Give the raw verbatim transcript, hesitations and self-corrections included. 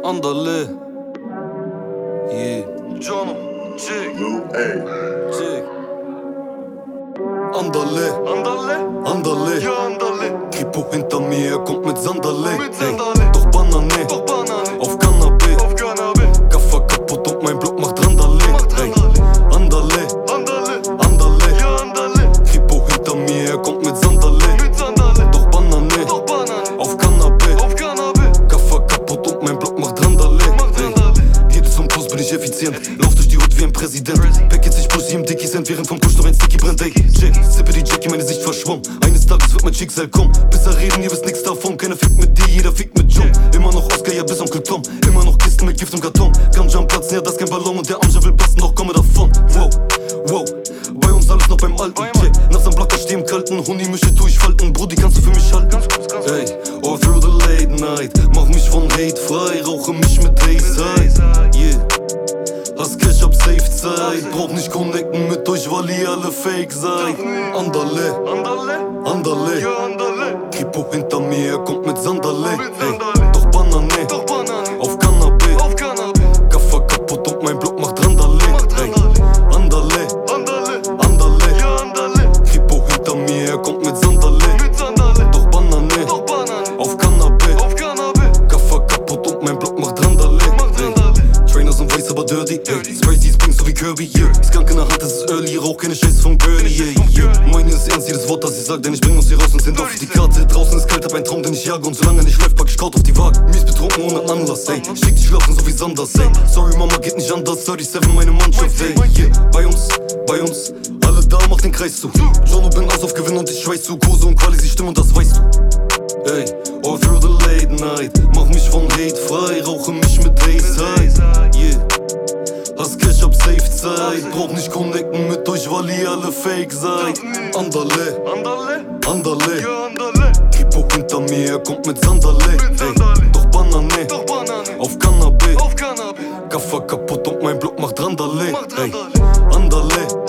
Andale. Yeah. Jono, Jig, Jig. Andale. Andale, Andale. ja Andale, Kripo hinter mir, er kommt mit Sandale. mit Ey, Sandale, doch Banane. doch Banane, Auf Cannabis. auf Cannabis, Kaffer kaputt und mein Block macht Randale. macht Ey, Randale, Andale. Andale, Andale. ja Andale, Kripo hinter mir, er kommt mit Sandale. mit Sandale, Doch Banane. doch Banane, Auf Cannabis. auf Cannabis, Kaffer kaputt und mein Block macht Randale. macht Ey, Randale, geht es zum Kurs, bin ich effizient. Lauf durch die Hut wie ein Präsident. Packets, ich push im Dickies, während vom Kusch noch ein Sticky brennt. Ey, Jack, sippe die Jackie, meine Sicht verschwommen. Eines Tages wird mein Schicksal kommen. Bis er reden, ihr wisst nix davon. Keiner fickt mit dir, jeder fickt mit John. Immer noch Oscar, ja bis Onkel Tom. Immer noch Kisten mit Gift im Karton. Ganja am Platzen, ja das kein Ballon. Und der Amja will basten, doch komme davon. Wow, wow, bei uns alles noch beim Alten. Yeah. Nachts am Block, da steh im Kalten. Huni, Mische durchfalten. Brudi, kannst du für mich halten? Ey, all through the late night. Mach mich von Hate frei, rauche mich mit Dayside. Yeah. Hast Cash ab safe Zeit. Brauch nicht connecten mit euch, weil ihr alle fake seid. Andale, Andale, Andale. ja Andale, Kripo hinter mir, er kommt mit Sandale. mit Ey, Sandale, doch Banane. doch Banane, Auf Cannabis. auf Cannabis, Kaffer kaputt und mein Block macht Randale. macht Ey, Randale, Andale, Andale, Andale. ja Andale, Kripo hinter mir, er kommt mit Sandale. mit Sandale, Doch Banane. doch Banane, Auf Cannabis. auf Cannabis, Kaffer kaputt und mein Block macht Randale. macht Ey, Randale, Trainer sind weiß, aber dirty. Ey, Spicy Springs so wie Kirby. Yeah. Skunk in der Hand, es ist early. Rauch keine Scheiße von Birdie. Yeah, yeah. Meine ist ernst, jedes Wort, das ich sag. Denn ich bring uns hier raus und sind auf die Karte. Draußen ist kalt, hab ein Traum, den ich jage. Und solange nicht läuft, pack ich Kraut auf die Waage. Mies betrunken ohne Anlass, ey. Schick dich schlafen, so wie Sanders, ey. Sorry, Mama, geht nicht anders. siebenunddreißig, meine Mannschaft, ey. Yeah. Bei uns, bei uns, alle da, mach den Kreis zu. Jono, bin aus auf Gewinn und ich schweiß zu. Kurse und Quali, sie stimmen und das weißt du. Ey, all through the late night. Mach mich von Hate frei, rauche mich mit Dayside. Yeah. Hast Cash ab safe Zeit. Brauch nicht connecten mit euch, weil ihr alle fake seid. Andale, Andale, Andale. ja Andale, Kripo hinter mir, er kommt mit Sandale. mit Ey, Sandale, doch Banane. doch Banane, Auf Cannabis. auf Cannabis, Kaffer kaputt und mein Block macht Randale. macht Ey, Randale, Andale,